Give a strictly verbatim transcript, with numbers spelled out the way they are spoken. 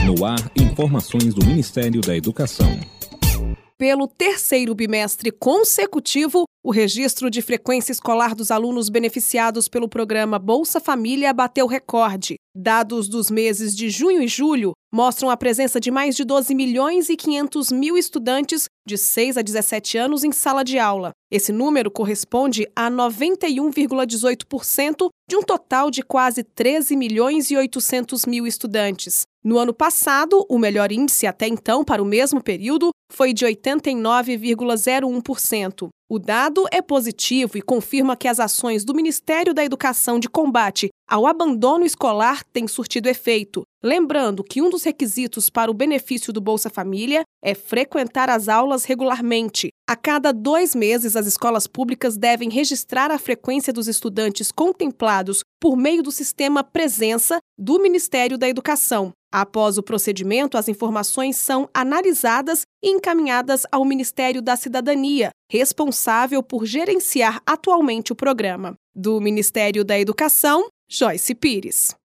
No ar, informações do Ministério da Educação. Pelo terceiro bimestre consecutivo, o registro de frequência escolar dos alunos beneficiados pelo programa Bolsa Família bateu recorde. Dados dos meses de junho e julho mostram a presença de mais de doze milhões e quinhentos mil estudantes de seis a dezessete anos em sala de aula. Esse número corresponde a noventa e um vírgula dezoito por cento de um total de quase treze milhões e oitocentos mil estudantes. No ano passado, o melhor índice até então para o mesmo período foi de oitenta e nove vírgula zero um por cento. O dado é positivo e confirma que as ações do Ministério da Educação de combate ao abandono escolar têm surtido efeito. Lembrando que um dos requisitos para o benefício do Bolsa Família é frequentar as aulas regularmente. A cada dois meses, as escolas públicas devem registrar a frequência dos estudantes contemplados por meio do sistema Presença do Ministério da Educação. Após o procedimento, as informações são analisadas e encaminhadas ao Ministério da Cidadania, responsável por gerenciar atualmente o programa. Do Ministério da Educação, Joyce Pires.